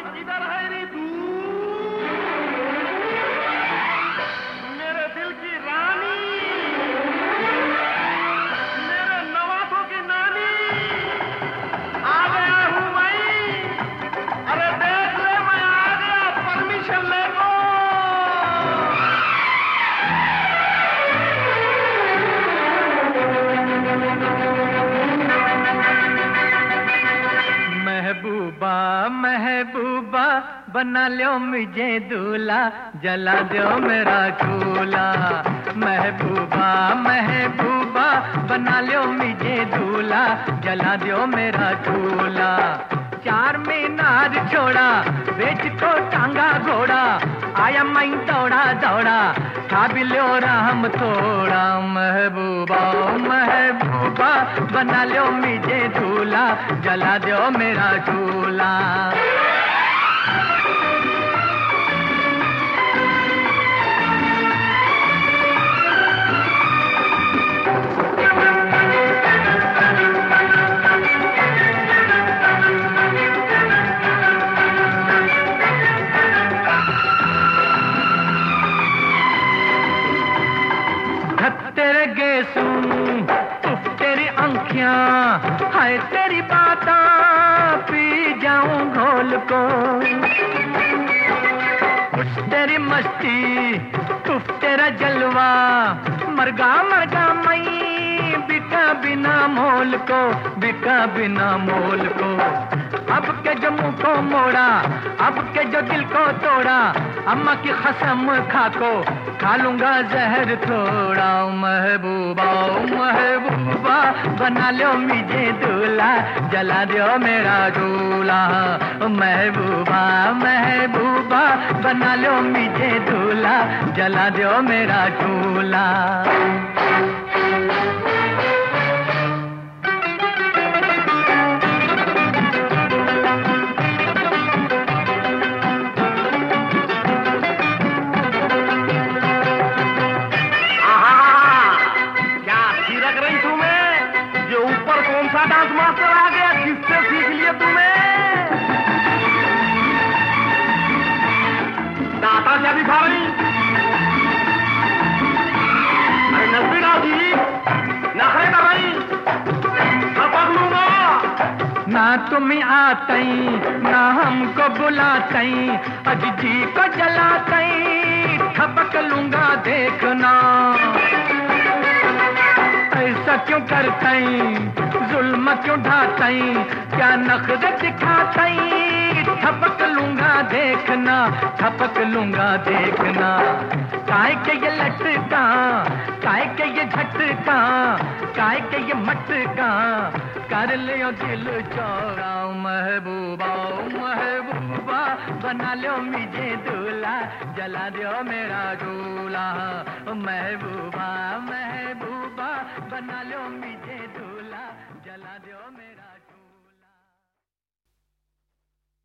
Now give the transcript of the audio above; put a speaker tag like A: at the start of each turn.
A: किधर है रे तू? मेरे दिल की रानी, मेरे नवासों की नानी, आ गया हूँ मैं। अरे देख ले, मैं आ गया, परमिशन ले लो।
B: महबूबा महबूबा बना लो मुझे दूल्हा, जला दो मेरा चूल्हा। महबूबा महबूबा बना लो मुझे दूल्हा, जला दो मेरा चूल्हा। चार मीनार छोड़ा, बेच को टांगा घोड़ा, आया मैं दौड़ा दौड़ा, खा भी लो राम थोड़ा। महबूबा महबूबा बना लो मुझे दूल्हा, जला दो मेरा चूल्हा। तेरे गेसू उफ तेरी आँखियाँ, हाय तेरी बाता पी जाऊं घोल को। उफ तेरी मस्ती उफ तेरा जलवा, मरगा मरगा मैं बिका बिना मोल को, बिका बिना मोल को। अब के जो मुंह को मोड़ा, अब के जो दिल को तोड़ा, अम्मा की कसम खा को खा लूंगा जहर थोड़ा। महबूबा महबूबा बना लो मुझे दूल्हा, जला दो मेरा दूल्हा। महबूबा महबूबा बना लो मुझे दूल्हा, जला दो मेरा दूल्हा।
A: डांस मास्टर आ गया, किससे सीख लिया तुमने? दाता क्या दिखा रही? अरे नजदीक आओ जी, नखरे कर रही, पकड़ लूंगा।
B: ना तुम आतई ना हमको बुलातई, अज जी को जलातई, ठपक लूंगा देखना। ऐसा क्यों करतई, जुल्म क्यों ढातई, क्या नखरे दिखातई, ठपक लूंगा देखना, ठपक लूंगा देखना। काय के ये लटका, काय के ये झटका, काय के ये मटका, कर लियो दिल चौड़ा। महबूबा महबूबा बना लो मुझे दूल्हा, जला दो मेरा दूल्हा। महबूबा महबूबा बना लो मुझे दूल्हा, जला दो मेरा